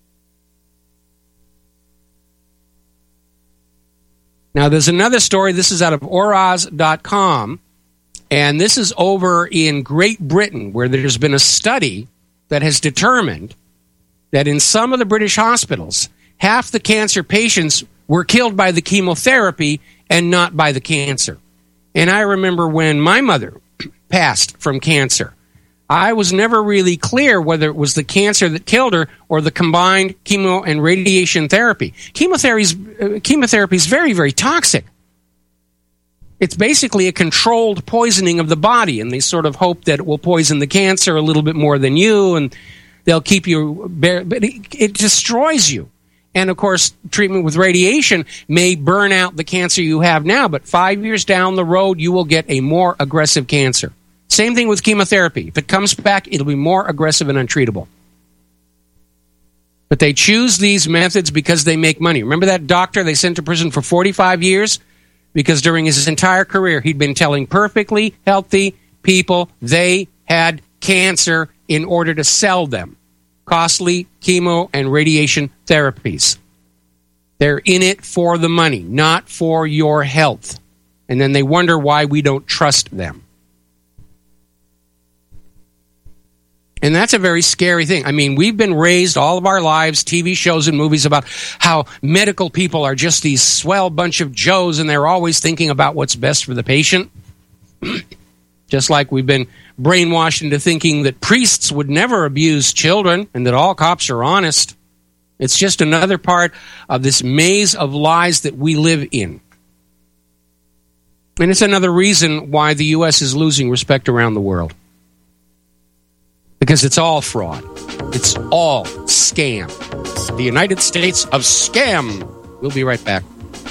Now, there's another story. This is out of Oraz.com, and this is over in Great Britain, where there's been a study that has determined that in some of the British hospitals, half the cancer patients were killed by the chemotherapy and not by the cancer. And I remember when my mother passed from cancer, I was never really clear whether it was the cancer that killed her or the combined chemo and radiation therapy. Chemotherapy is very, very toxic. It's basically a controlled poisoning of the body, and they sort of hope that it will poison the cancer a little bit more than you, and they'll keep you bare, but it destroys you. And, of course, treatment with radiation may burn out the cancer you have now, but 5 years down the road, you will get a more aggressive cancer. Same thing with chemotherapy. If it comes back, it'll be more aggressive and untreatable. But they choose these methods because they make money. Remember that doctor they sent to prison for 45 years? Because during his entire career, he'd been telling perfectly healthy people they had cancer in order to sell them costly chemo and radiation therapies. They're in it for the money, not for your health. And then they wonder why we don't trust them. And that's a very scary thing. I mean, we've been raised all of our lives, TV shows and movies, about how medical people are just these swell bunch of Joes and they're always thinking about what's best for the patient. Just like we've been brainwashed into thinking that priests would never abuse children and that all cops are honest. It's just another part of this maze of lies that we live in. And it's another reason why the U.S. is losing respect around the world. Because it's all fraud. It's all scam. The United States of Scam. We'll be right back.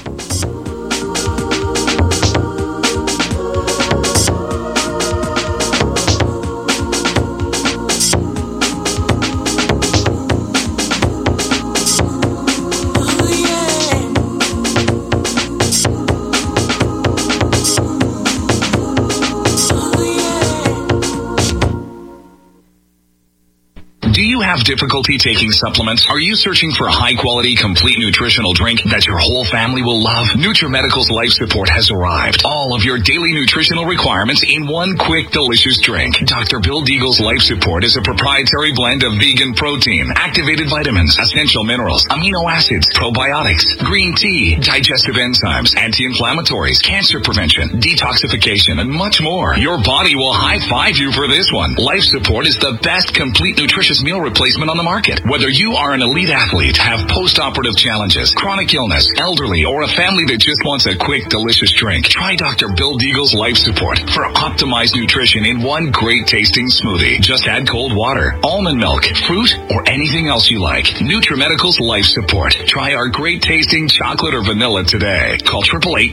Have difficulty taking supplements? Are you searching for a high-quality, complete nutritional drink that your whole family will love? NutriMedical's Life Support has arrived. All of your daily nutritional requirements in one quick, delicious drink. Dr. Bill Deagle's Life Support is a proprietary blend of vegan protein, activated vitamins, essential minerals, amino acids, probiotics, green tea, digestive enzymes, anti-inflammatories, cancer prevention, detoxification, and much more. Your body will high-five you for this one. Life Support is the best complete nutritious meal replacement on the market. Whether you are an elite athlete, have post-operative challenges, chronic illness, elderly, or a family that just wants a quick, delicious drink, try Dr. Bill Deagle's Life Support for optimized nutrition in one great tasting smoothie. Just add cold water, almond milk, fruit, or anything else you like. NutriMedical's Life Support. Try our great tasting chocolate or vanilla today. Call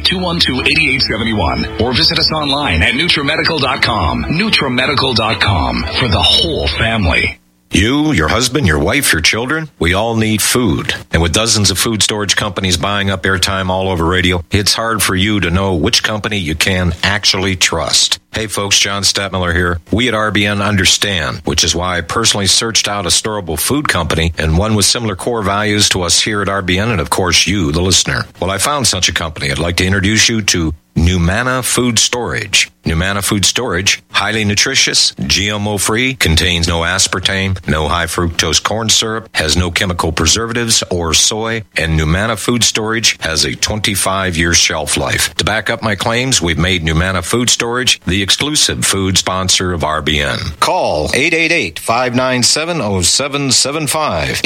888-212-8871 or visit us online at NutriMedical.com. NutriMedical.com for the whole family. You, your husband, your wife, your children, we all need food. And with dozens of food storage companies buying up airtime all over radio, it's hard for you to know which company you can actually trust. Hey folks, John Stadtmiller here. We at RBN understand, which is why I personally searched out a storable food company and one with similar core values to us here at RBN and of course you, the listener. Well, I found such a company. I'd like to introduce you to Numana Food Storage. Numana Food Storage, highly nutritious, GMO-free, contains no aspartame, no high-fructose corn syrup, has no chemical preservatives or soy, and Numana Food Storage has a 25-year shelf life. To back up my claims, we've made Numana Food Storage the exclusive food sponsor of RBN. Call 888-597-0775,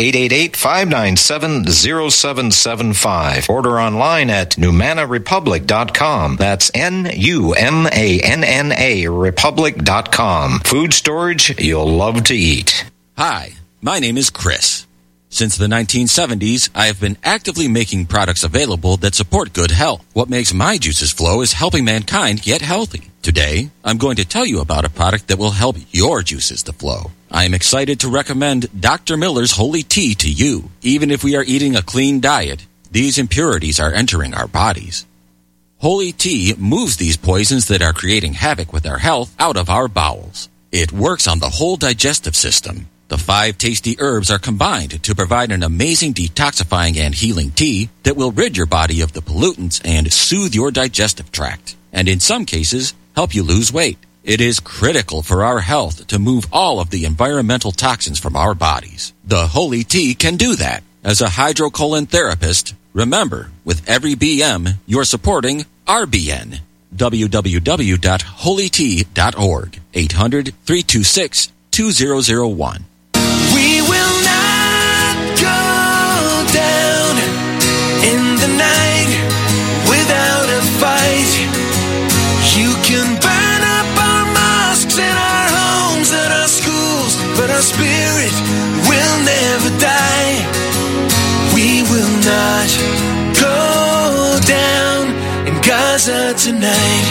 888-597-0775. Order online at NumanaRepublic.com. That's NUMANNA Republic.com. Food storage you'll love to eat. Hi, my name is Chris. Since the 1970s, I have been actively making products available that support good health. What makes my juices flow is helping mankind get healthy. Today, I'm going to tell you about a product that will help your juices to flow. I am excited to recommend Dr. Miller's Holy Tea to you. Even if we are eating a clean diet, these impurities are entering our bodies. Holy Tea moves these poisons that are creating havoc with our health out of our bowels. It works on the whole digestive system. The 5 tasty herbs are combined to provide an amazing detoxifying and healing tea that will rid your body of the pollutants and soothe your digestive tract, and in some cases, help you lose weight. It is critical for our health to move all of the environmental toxins from our bodies. The Holy Tea can do that. As a hydrocolon therapist, remember, with every BM, you're supporting RBN. www.holytea.org. 800-326-2001. We will not go down in the night without a fight. You can burn up our mosques and our homes and our schools, but our spirit will never die. We will not go down in Gaza tonight.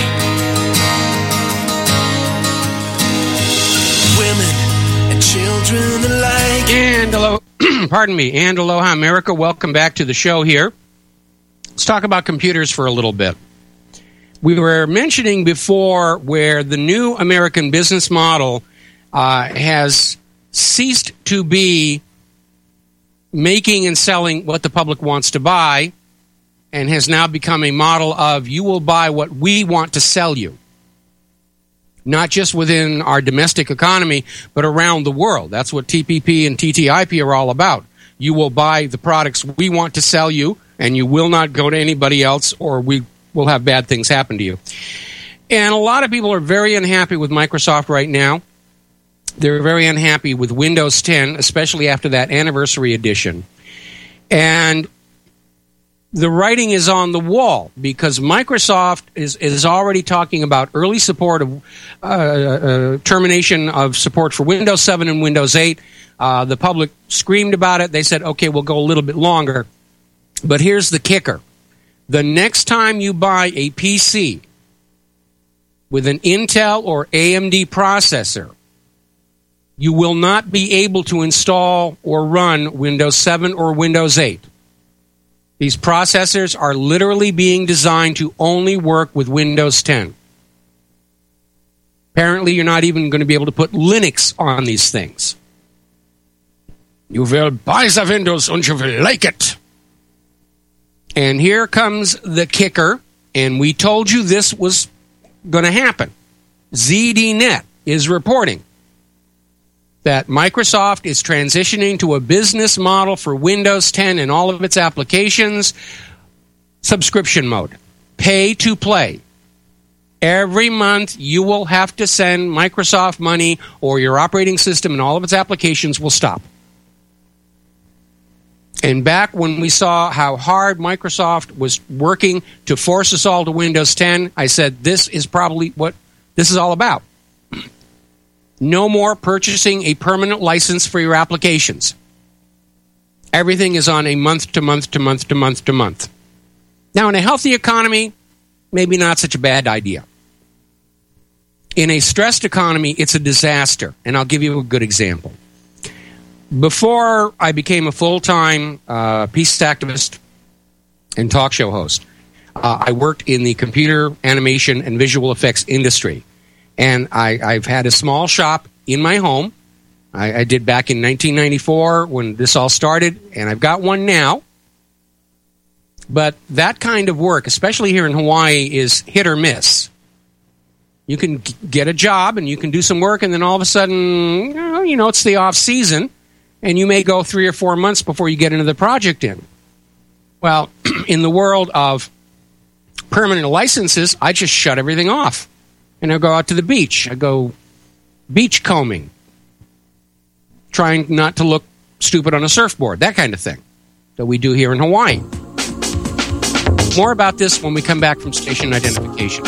Women and children alike. And hello, pardon me, and aloha America. Welcome back to the show here. Let's talk about computers for a little bit. We were mentioning before where the new American business model has ceased to be making and selling what the public wants to buy and has now become a model of you will buy what we want to sell you. not just within our domestic economy, but around the world. That's what TPP and TTIP are all about. You will buy the products we want to sell you, and you will not go to anybody else, or we will have bad things happen to you. And a lot of people are very unhappy with Microsoft right now. They're very unhappy with Windows 10, especially after that anniversary edition. And the writing is on the wall because Microsoft is already talking about early support of termination of support for Windows 7 and Windows 8. The public screamed about it. They said, okay, we'll go a little bit longer. But here's the kicker. The next time you buy a PC with an Intel or AMD processor, you will not be able to install or run Windows 7 or Windows 8. These processors are literally being designed to only work with Windows 10. Apparently, you're not even going to be able to put Linux on these things. You will buy the Windows and you will like it. And here comes the kicker, and we told you this was going to happen. ZDNet is reporting that Microsoft is transitioning to a business model for Windows 10 and all of its applications, subscription mode, pay to play. Every month you will have to send Microsoft money, or your operating system and all of its applications will stop. And back when we saw how hard Microsoft was working to force us all to Windows 10, I said this is probably what this is all about. No more purchasing a permanent license for your applications. Everything is on a month-to-month. Now, in a healthy economy, maybe not such a bad idea. In a stressed economy, it's a disaster, and I'll give you a good example. Before I became a full-time peace activist and talk show host, I worked in the computer animation and visual effects industry. And I've had a small shop in my home. I did back in 1994 when this all started, and I've got one now. But that kind of work, especially here in Hawaii, is hit or miss. You can get a job and you can do some work, and then all of a sudden, it's the off season, and you may go 3 or 4 months before you get another project in. Well, in the world of permanent licenses, I just shut everything off. And I go out to the beach. I go beach combing, trying not to look stupid on a surfboard, that kind of thing that we do here in Hawaii. More about this when we come back from station identification.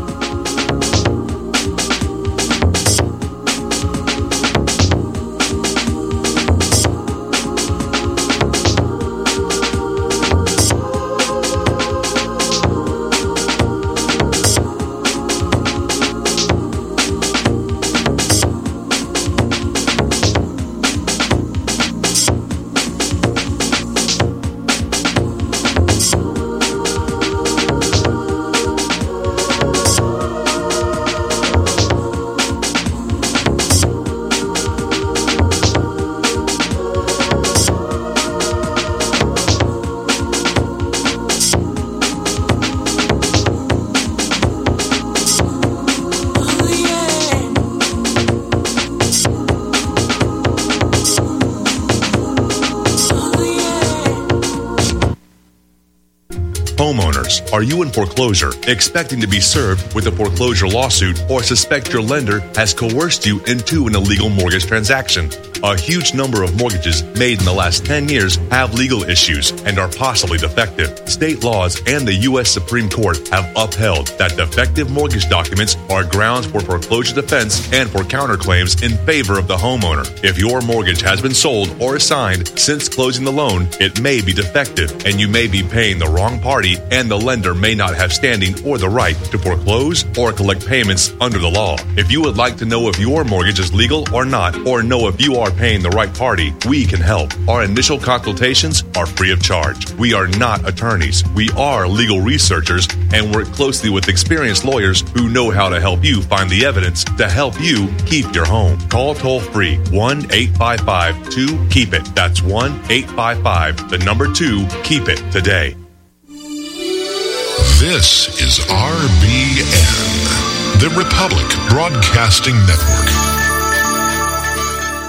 Homeowners, are you in foreclosure, expecting to be served with a foreclosure lawsuit, or suspect your lender has coerced you into an illegal mortgage transaction? A huge number of mortgages made in the last 10 years have legal issues and are possibly defective. State laws and the U.S. Supreme Court have upheld that defective mortgage documents are grounds for foreclosure defense and for counterclaims in favor of the homeowner. If your mortgage has been sold or assigned since closing the loan, it may be defective and you may be paying the wrong party, and the lender may not have standing or the right to foreclose or collect payments under the law. If you would like to know if your mortgage is legal or not, or know if you are paying the right party, we can help. Our initial consultations are free of charge. We are not attorneys. We are legal researchers and work closely with experienced lawyers who know how to help you find the evidence to help you keep your home. Call toll-free 1-855-2-KEEP-IT. That's 1-855-2-KEEP-IT today. This is RBN, The Republic Broadcasting Network.